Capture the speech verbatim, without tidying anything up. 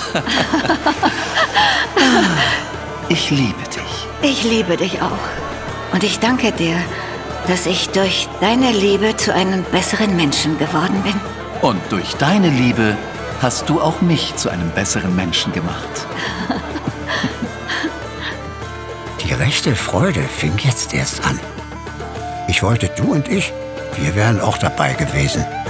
Ich liebe dich. Ich liebe dich auch. Und ich danke dir, dass ich durch deine Liebe zu einem besseren Menschen geworden bin. Und durch deine Liebe hast du auch mich zu einem besseren Menschen gemacht. Die rechte Freude fing jetzt erst an. Ich wollte, du und ich, wir wären auch dabei gewesen.